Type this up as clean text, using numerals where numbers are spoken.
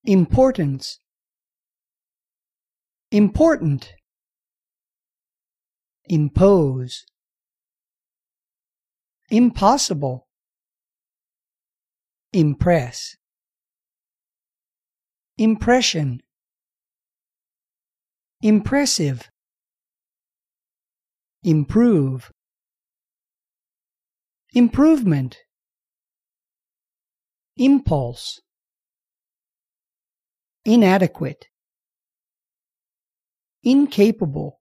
importance, important, impose, impossible, impress, impression, impressive, improve, improvement, impulse, inadequate, incapable,